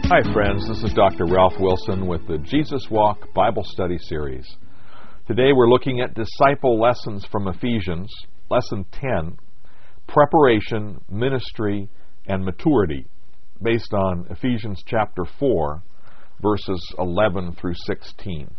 Hi friends, this is Dr. Ralph Wilson with the Jesus Walk Bible Study Series. Today we're looking at disciple lessons from Ephesians, Lesson 10, Preparation, Ministry, and Maturity, based on Ephesians chapter 4, verses 11 through 16.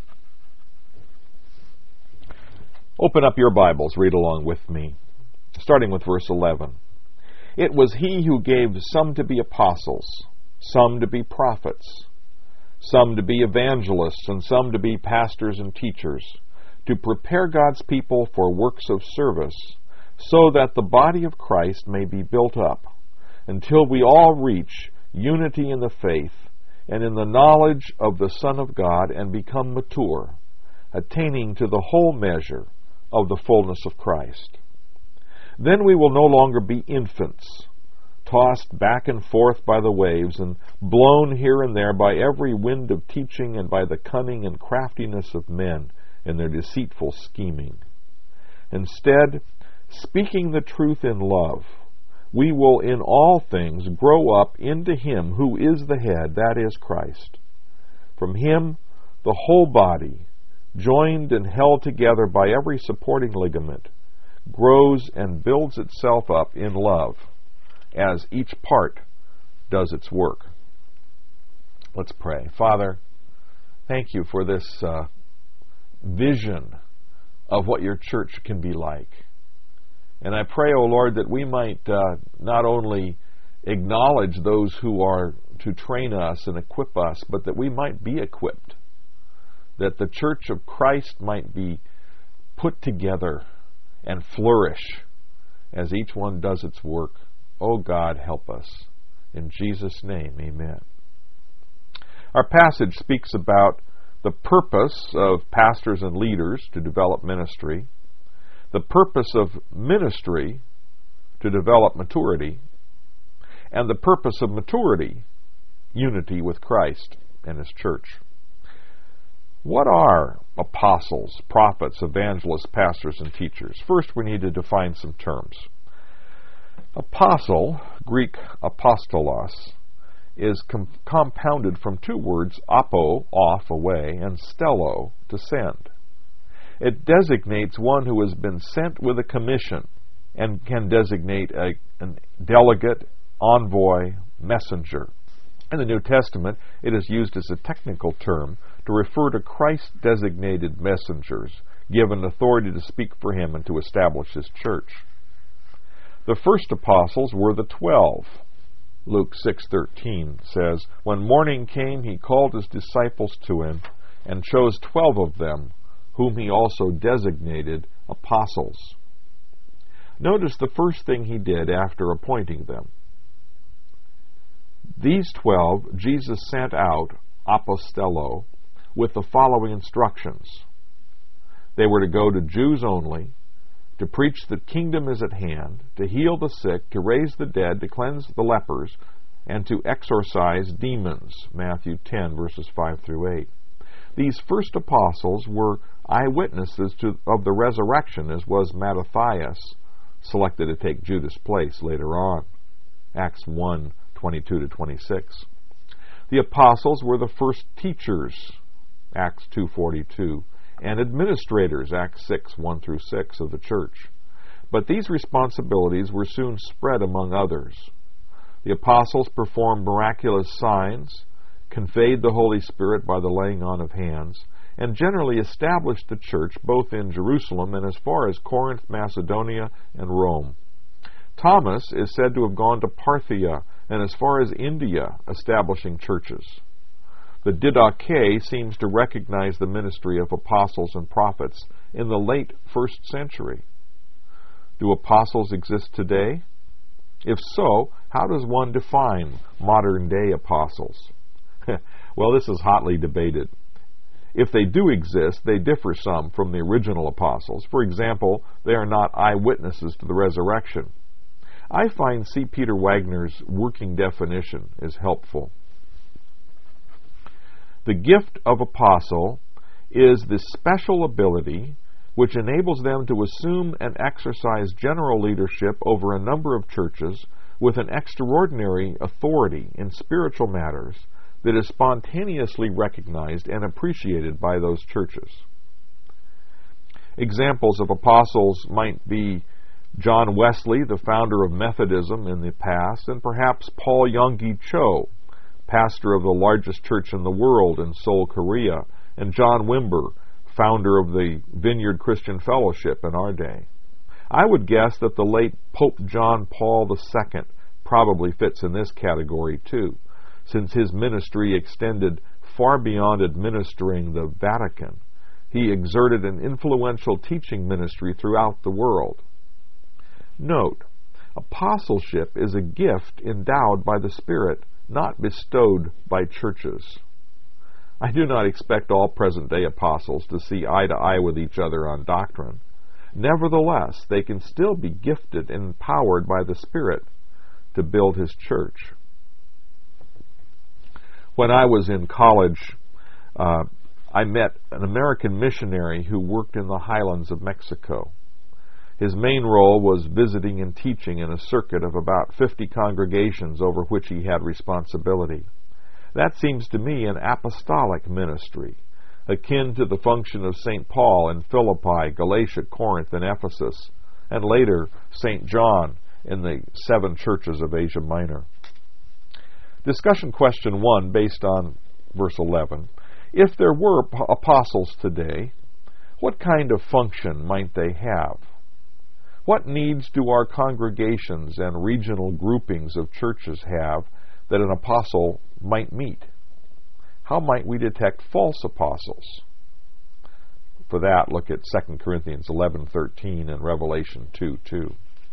Open up your Bibles, read along with me, starting with verse 11. It was he who gave some to be apostles, some to be prophets, some to be evangelists, and some to be pastors and teachers, to prepare God's people for works of service, so that the body of Christ may be built up, until we all reach unity in the faith and in the knowledge of the Son of God, and become mature, attaining to the whole measure of the fullness of Christ. Then we will no longer be infants, tossed back and forth by the waves, and blown here and there by every wind of teaching and by the cunning and craftiness of men in their deceitful scheming. Instead, speaking the truth in love, we will in all things grow up into Him who is the head, that is Christ. From Him, the whole body, joined and held together by every supporting ligament, grows and builds itself up in love, as each part does its work. Let's pray. Father, thank you for this vision of what your church can be like. And I pray, O Lord, that we might not only acknowledge those who are to train us and equip us, but that we might be equipped, that the church of Christ might be put together and flourish as each one does its work. Oh God, help us. In Jesus' name, amen. Our passage speaks about the purpose of pastors and leaders to develop ministry, the purpose of ministry to develop maturity, and the purpose of maturity, unity with Christ and His church. What are apostles, prophets, evangelists, pastors, and teachers? First, we need to define some terms. Apostle, Greek apostolos, is compounded from two words, apo, off, away, and stello, to send. It designates one who has been sent with a commission and can designate a delegate, envoy, messenger. In the New Testament, it is used as a technical term to refer to Christ-designated messengers given authority to speak for Him and to establish His church. The first apostles were the 12. Luke 6:13 says, "When morning came, He called His disciples to Him and chose 12 of them, whom He also designated apostles." Notice the first thing He did after appointing them. These 12 Jesus sent out, apostello, with the following instructions. They were to go to Jews only, to preach the kingdom is at hand, to heal the sick, to raise the dead, to cleanse the lepers, and to exorcise demons. Matthew 10, verses 5 through 8. These first apostles were eyewitnesses of the resurrection, as was Mattathias, selected to take Judas' place later on. Acts 1, 22 to 26. The apostles were the first teachers, Acts 2:42, and administrators, Acts 6, 1 through 6, of the church. But these responsibilities were soon spread among others. The apostles performed miraculous signs, conveyed the Holy Spirit by the laying on of hands, and generally established the church both in Jerusalem and as far as Corinth, Macedonia, and Rome. Thomas is said to have gone to Parthia and as far as India, establishing churches. The Didache seems to recognize the ministry of apostles and prophets in the late 1st century. Do apostles exist today? If so, how does one define modern-day apostles? Well, this is hotly debated. If they do exist, they differ some from the original apostles. For example, they are not eyewitnesses to the resurrection. I find C. Peter Wagner's working definition is helpful. The gift of apostle is the special ability which enables them to assume and exercise general leadership over a number of churches with an extraordinary authority in spiritual matters that is spontaneously recognized and appreciated by those churches. Examples of apostles might be John Wesley, the founder of Methodism in the past, and perhaps Paul Yonggi Cho, pastor of the largest church in the world in Seoul, Korea, and John Wimber, founder of the Vineyard Christian Fellowship in our day. I would guess that the late Pope John Paul II probably fits in this category too, since his ministry extended far beyond administering the Vatican. He exerted an influential teaching ministry throughout the world. Note, apostleship is a gift endowed by the Spirit, not bestowed by churches. I do not expect all present-day apostles to see eye to eye with each other on doctrine. Nevertheless, they can still be gifted and empowered by the Spirit to build His church. When I was in college, I met an American missionary who worked in the highlands of Mexico. His main role was visiting and teaching in a circuit of about 50 congregations over which he had responsibility. That seems to me an apostolic ministry, akin to the function of St. Paul in Philippi, Galatia, Corinth, and Ephesus, and later St. John in the 7 churches of Asia Minor. Discussion question 1, based on verse 11. If there were apostles today, what kind of function might they have? What needs do our congregations and regional groupings of churches have that an apostle might meet? How might we detect false apostles? For that, look at 2 Corinthians 11:13 and Revelation 2:2.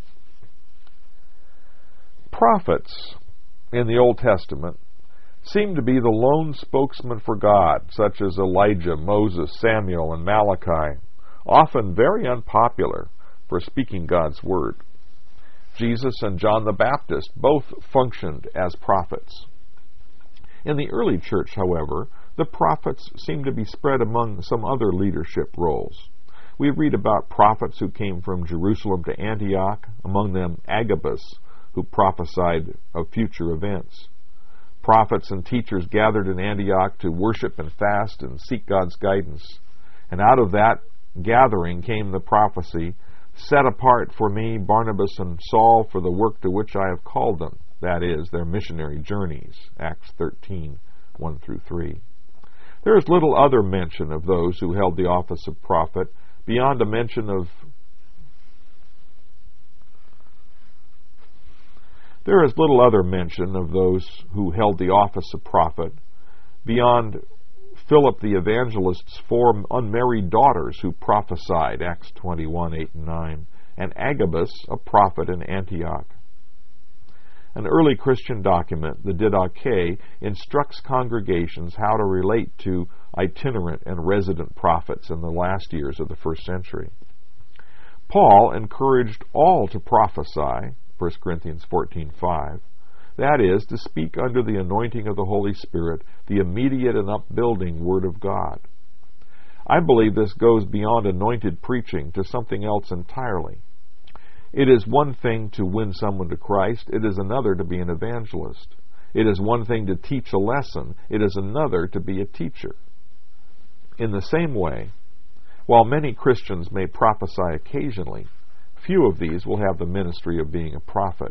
Prophets in the Old Testament seem to be the lone spokesman for God, such as Elijah, Moses, Samuel, and Malachi, often very unpopular for speaking God's word. Jesus and John the Baptist both functioned as prophets. In the early church, however, the prophets seem to be spread among some other leadership roles. We read about prophets who came from Jerusalem to Antioch, among them Agabus, who prophesied of future events. Prophets and teachers gathered in Antioch to worship and fast and seek God's guidance. And out of that gathering came the prophecy, "Set apart for me Barnabas and Saul for the work to which I have called them," that is, their missionary journeys, Acts 13:1-3. There is little other mention of those who held the office of prophet beyond a mention of There is little other mention of those who held the office of prophet beyond Philip the evangelist's 4 unmarried daughters who prophesied, Acts 21:8-9, and Agabus, a prophet in Antioch. An early Christian document, the Didache, instructs congregations how to relate to itinerant and resident prophets in the last years of the first century. Paul encouraged all to prophesy, 1 Corinthians 14:5, that is, to speak under the anointing of the Holy Spirit, the immediate and upbuilding Word of God. I believe this goes beyond anointed preaching to something else entirely. It is one thing to win someone to Christ, it is another to be an evangelist. It is one thing to teach a lesson, it is another to be a teacher. In the same way, while many Christians may prophesy occasionally, few of these will have the ministry of being a prophet.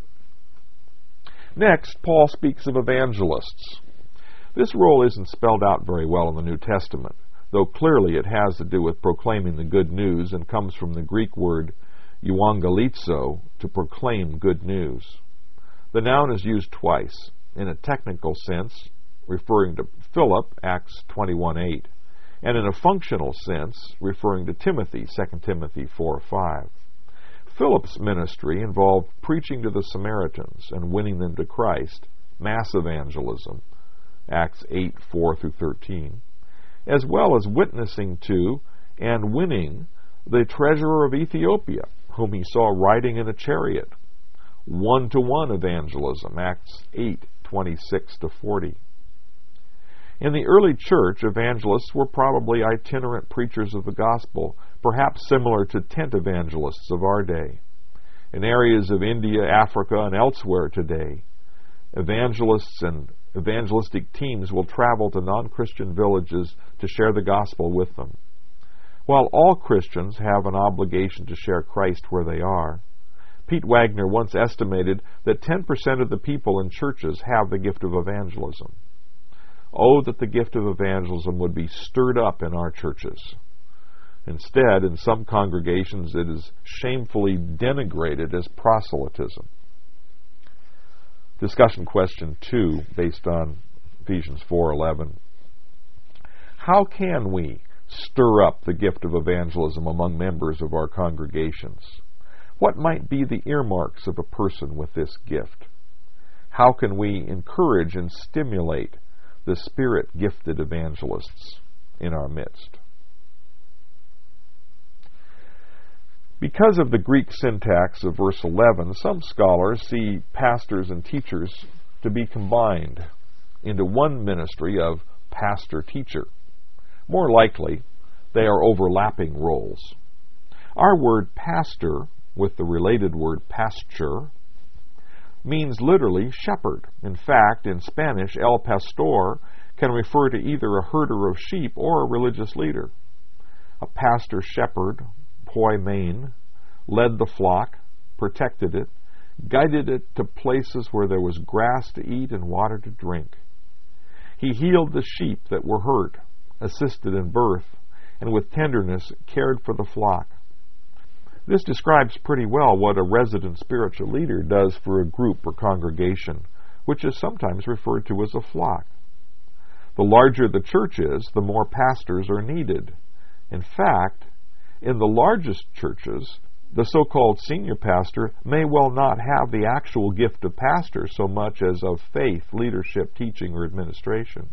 Next, Paul speaks of evangelists. This role isn't spelled out very well in the New Testament, though clearly it has to do with proclaiming the good news and comes from the Greek word euangelizo, to proclaim good news. The noun is used twice, in a technical sense, referring to Philip, Acts 21:8, and in a functional sense, referring to Timothy, 2 Timothy 4:5. Philip's ministry involved preaching to the Samaritans and winning them to Christ, mass evangelism, Acts 8:4-13, as well as witnessing to and winning the treasurer of Ethiopia, whom he saw riding in a chariot, one-to-one evangelism, Acts 8:26-40. In the early church, evangelists were probably itinerant preachers of the gospel, perhaps similar to tent evangelists of our day. In areas of India, Africa, and elsewhere today, evangelists and Evangelistic teams will travel to non-Christian villages to share the gospel with them. While all Christians have an obligation to share Christ where they are, Pete Wagner once estimated that 10% of the people in churches have the gift of evangelism. Oh, that the gift of evangelism would be stirred up in our churches. Instead, in some congregations, it is shamefully denigrated as proselytism. Discussion question 2, based on Ephesians 4:11. How can we stir up the gift of evangelism among members of our congregations? What might be the earmarks of a person with this gift? How can we encourage and stimulate the Spirit-gifted evangelists in our midst? Because of the Greek syntax of verse 11, some scholars see pastors and teachers to be combined into one ministry of pastor-teacher. More likely, they are overlapping roles. Our word pastor, with the related word pasture, means literally shepherd. In fact, in Spanish, el pastor can refer to either a herder of sheep or a religious leader. A pastor-shepherd, poimen, led the flock, protected it, guided it to places where there was grass to eat and water to drink. He healed the sheep that were hurt, assisted in birth, and with tenderness cared for the flock. This describes pretty well what a resident spiritual leader does for a group or congregation, which is sometimes referred to as a flock. The larger the church is, the more pastors are needed. In fact, in the largest churches, the so-called senior pastor may well not have the actual gift of pastor so much as of faith, leadership, teaching, or administration.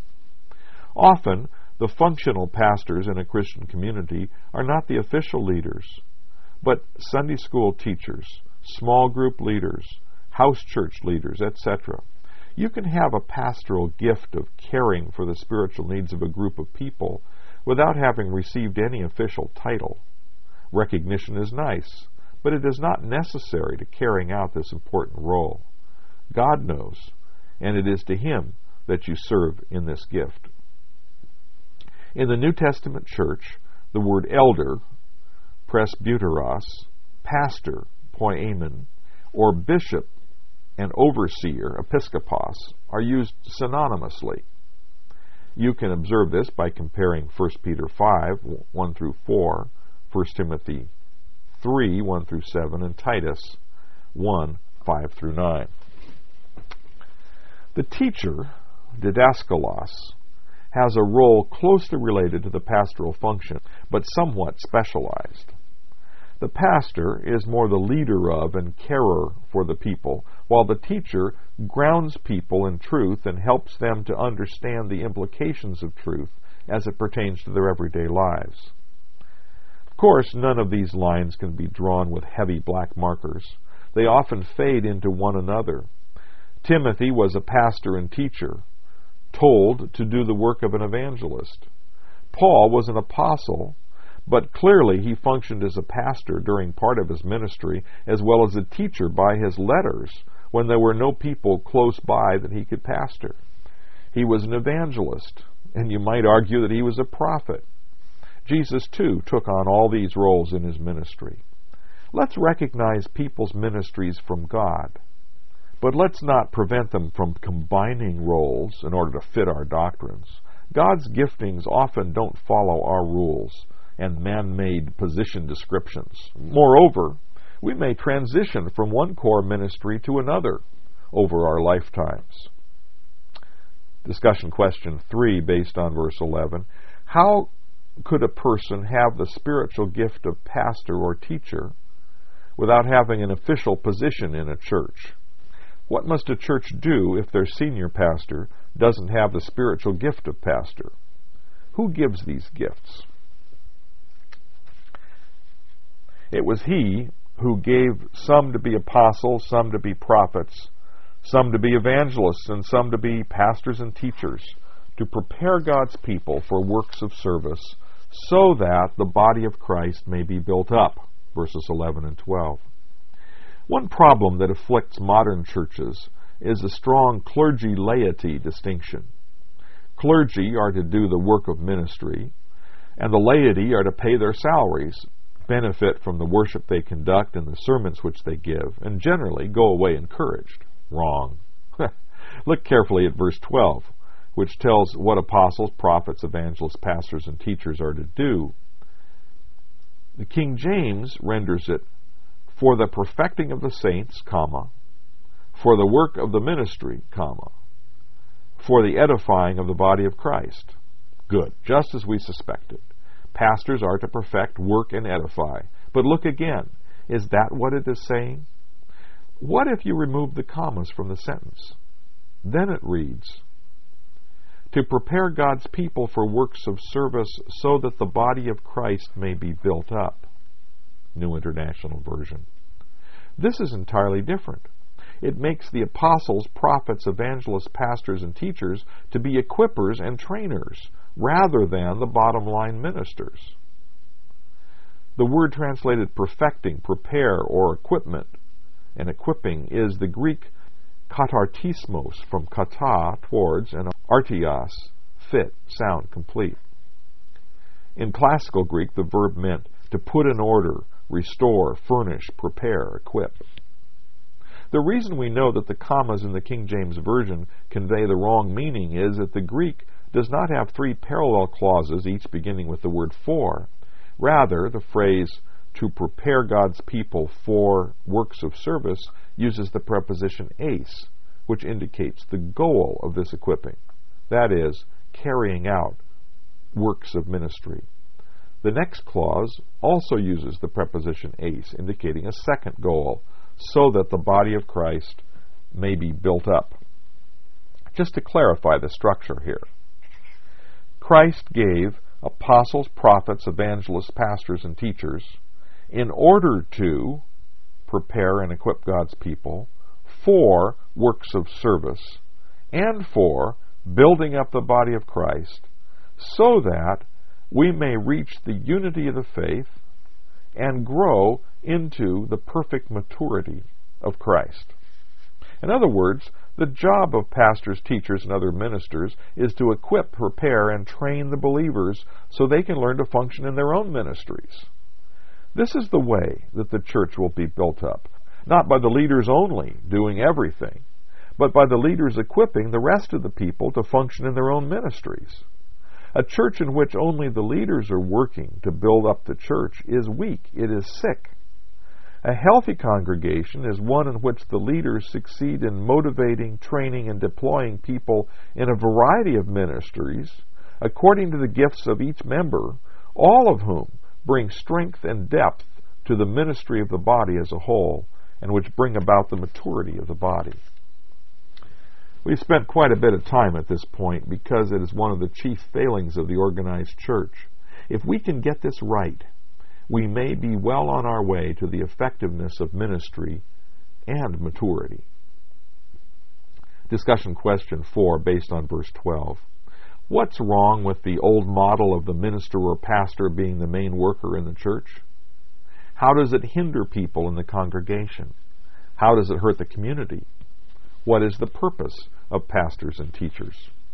Often, the functional pastors in a Christian community are not the official leaders, but Sunday school teachers, small group leaders, house church leaders, etc. You can have a pastoral gift of caring for the spiritual needs of a group of people without having received any official title. Recognition is nice, but it is not necessary to carrying out this important role. God knows, and it is to Him that you serve in this gift. In the New Testament church, the word elder, presbyteros, pastor, poimen, or bishop and overseer, episkopos, are used synonymously. You can observe this by comparing 1 Peter 5, 1 through 4, 1 Timothy 3, 1 through 7, and Titus 1, 5 through 9. The teacher, didaskalos, has a role closely related to the pastoral function, but somewhat specialized. The pastor is more the leader of and carer for the people, while the teacher grounds people in truth and helps them to understand the implications of truth as it pertains to their everyday lives. Of course, none of these lines can be drawn with heavy black markers. They often fade into one another. Timothy was a pastor and teacher, told to do the work of an evangelist. Paul was an apostle, but clearly he functioned as a pastor during part of his ministry, as well as a teacher by his letters when there were no people close by that he could pastor. He was an evangelist, and you might argue that he was a prophet. Jesus, too, took on all these roles in his ministry. Let's recognize people's ministries from God, but let's not prevent them from combining roles in order to fit our doctrines. God's giftings often don't follow our rules and man-made position descriptions. Moreover, we may transition from one core ministry to another over our lifetimes. Discussion question 3, based on verse 11. How could a person have the spiritual gift of pastor or teacher without having an official position in a church? What must a church do if their senior pastor doesn't have the spiritual gift of pastor? Who gives these gifts? It was He who gave some to be apostles, some to be prophets, some to be evangelists, and some to be pastors and teachers, to prepare God's people for works of service, so that the body of Christ may be built up. Verses 11 and 12. One problem that afflicts modern churches is a strong clergy-laity distinction. Clergy are to do the work of ministry, and the laity are to pay their salaries, benefit from the worship they conduct and the sermons which they give, and generally go away encouraged. Wrong. Look carefully at verse 12, which tells what apostles, prophets, evangelists, pastors, and teachers are to do. The King James renders it, for the perfecting of the saints, comma, for the work of the ministry, comma, for the edifying of the body of Christ. Good, just as we suspected. Pastors are to perfect, work, and edify. But look again. Is that what it is saying? What if you remove the commas from the sentence? Then it reads, to prepare God's people for works of service so that the body of Christ may be built up. New International Version. This is entirely different. It makes the apostles, prophets, evangelists, pastors, and teachers to be equippers and trainers, rather than the bottom line ministers. The word translated perfecting, prepare, or equipment and equipping is the Greek katartismos, from kata, towards, and artios, fit, sound, complete. In classical Greek, the verb meant to put in order, restore, furnish, prepare, equip. The reason we know that the commas in the King James Version convey the wrong meaning is that the Greek does not have three parallel clauses, each beginning with the word for. Rather, the phrase to prepare God's people for works of service uses the preposition eis, which indicates the goal of this equipping. That is, carrying out works of ministry. The next clause also uses the preposition eis, indicating a second goal, so that the body of Christ may be built up. Just to clarify the structure here, Christ gave apostles, prophets, evangelists, pastors, and teachers in order to prepare and equip God's people for works of service and for building up the body of Christ so that we may reach the unity of the faith and grow into the perfect maturity of Christ. In other words, the job of pastors, teachers, and other ministers is to equip, prepare, and train the believers so they can learn to function in their own ministries. This is the way that the church will be built up, not by the leaders only doing everything, but by the leaders equipping the rest of the people to function in their own ministries. A church in which only the leaders are working to build up the church is weak. It is sick. A healthy congregation is one in which the leaders succeed in motivating, training, and deploying people in a variety of ministries according to the gifts of each member, all of whom bring strength and depth to the ministry of the body as a whole, and which bring about the maturity of the body. We've spent quite a bit of time at this point because it is one of the chief failings of the organized church. If we can get this right, we may be well on our way to the effectiveness of ministry and maturity. Discussion question 4, based on verse 12. What's wrong with the old model of the minister or pastor being the main worker in the church? How does it hinder people in the congregation? How does it hurt the community? What is the purpose of pastors and teachers?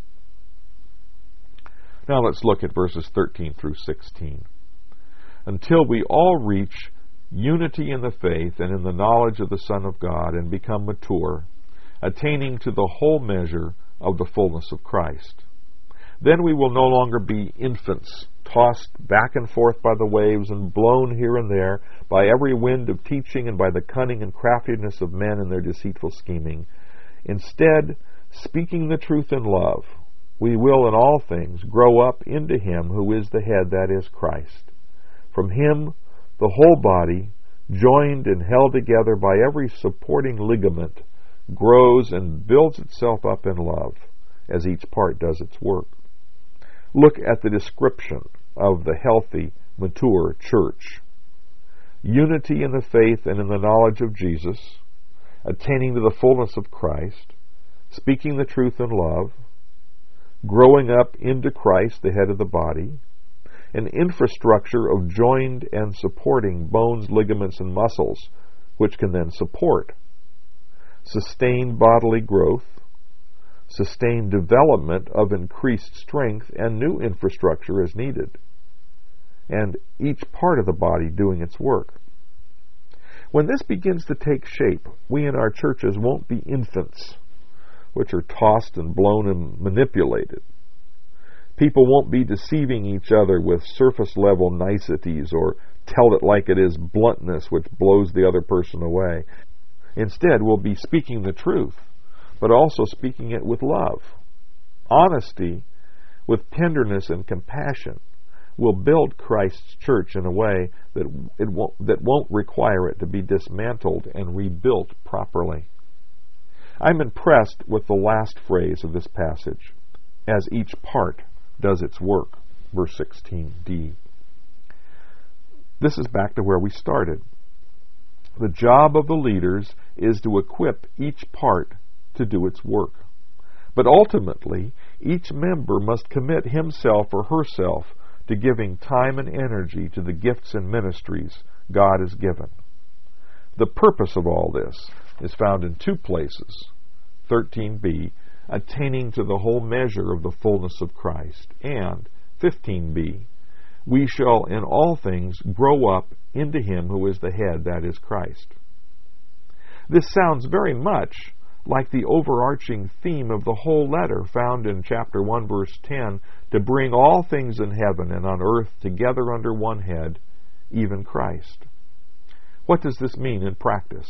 Now let's look at verses 13 through 16. Until we all reach unity in the faith and in the knowledge of the Son of God and become mature, attaining to the whole measure of the fullness of Christ. Then we will no longer be infants, tossed back and forth by the waves and blown here and there by every wind of teaching and by the cunning and craftiness of men and their deceitful scheming. Instead, speaking the truth in love, we will in all things grow up into Him who is the head, that is Christ. From Him, the whole body, joined and held together by every supporting ligament, grows and builds itself up in love as each part does its work. Look at the description of the healthy, mature church. Unity in the faith and in the knowledge of Jesus, attaining to the fullness of Christ, speaking the truth in love, growing up into Christ, the head of the body, an infrastructure of joined and supporting bones, ligaments, and muscles, which can then support. sustained bodily growth, sustained development of increased strength and new infrastructure as needed, and each part of the body doing its work. When this begins to take shape, we in our churches won't be infants, which are tossed and blown and manipulated. People won't be deceiving each other with surface-level niceties or tell it like it is bluntness which blows the other person away. Instead, we'll be speaking the truth, but also speaking it with love. Honesty, with tenderness and compassion, will build Christ's church in a way that won't require it to be dismantled and rebuilt properly. I'm impressed with the last phrase of this passage, as each part does its work, verse 16d. This is back to where we started. The job of the leaders is to equip each part to do its work. But ultimately, each member must commit himself or herself to giving time and energy to the gifts and ministries God has given. The purpose of all this is found in two places. 13b, attaining to the whole measure of the fullness of Christ, and 15b, we shall in all things grow up into Him who is the head, that is Christ. This sounds very much like the overarching theme of the whole letter found in chapter 1, verse 10, to bring all things in heaven and on earth together under one head, even Christ. What does this mean in practice?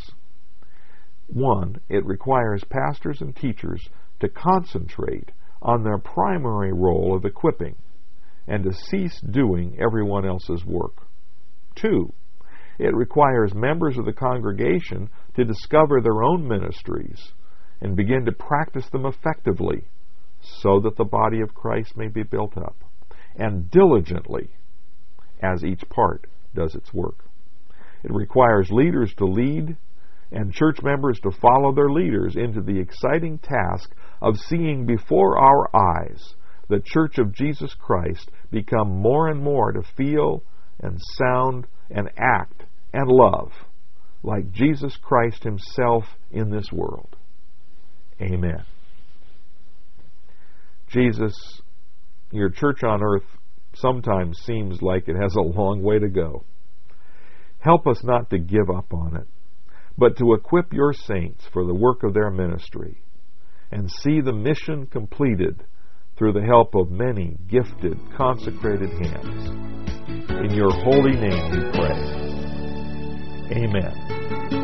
1, it requires pastors and teachers to concentrate on their primary role of equipping and to cease doing everyone else's work. 2, it requires members of the congregation to discover their own ministries and begin to practice them effectively so that the body of Christ may be built up, and diligently as each part does its work. It requires leaders to lead and church members to follow their leaders into the exciting task of seeing before our eyes the Church of Jesus Christ become more and more to feel and sound and act and love like Jesus Christ Himself in this world. Amen. Jesus, your church on earth sometimes seems like it has a long way to go. Help us not to give up on it, but to equip your saints for the work of their ministry and see the mission completed through the help of many gifted, consecrated hands. In your holy name we pray. Amen.